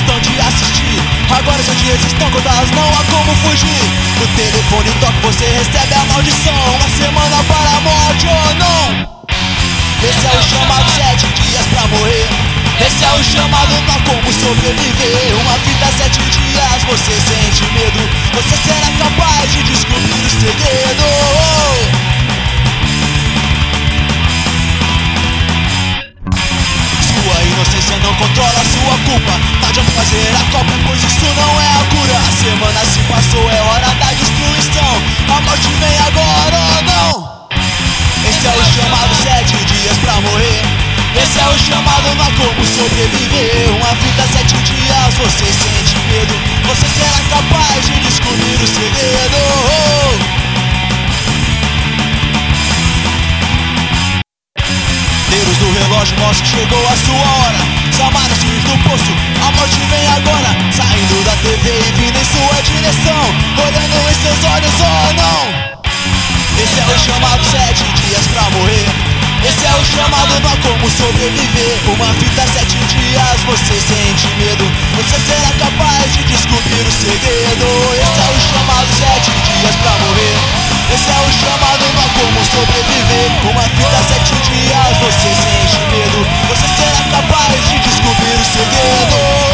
gostam de assistir. Agora seus dias estão contados, não há como fugir. No telefone toca, você recebe a maldição. Uma semana para a morte ou não. Esse é o chamado 7 dias pra morrer. Esse é o chamado, não há como sobreviver. Uma vida 7 dias, você sente medo. Você será capaz de descobrir o segredo. Sua inocência não controla sua culpa. Não adianta fazer a copa, pois isso não é a cura. A semana se passou, é hora da destruição. A morte vem agora ou não. Esse é o chamado 7 dias pra morrer. Esse é o chamado, não há como sobreviver. Uma vida 7 dias, você sente medo. Você será capaz de descobrir o segredo. Dedos do relógio mostram que chegou a sua hora. Salvaram-se do poço, a morte vem agora. Saindo da TV e vindo em sua direção, olhando em seus olhos ou não. Esse é o chamado 7 dias pra morrer. Esse é o chamado, não há como sobreviver. Uma vida 7 dias, você sente medo. Você será capaz de descobrir o segredo. Esse é o chamado 7 dias pra morrer. Esse é o chamado, não há como sobreviver. Uma vida 7 dias, você sente medo. Você será capaz de descobrir o segredo.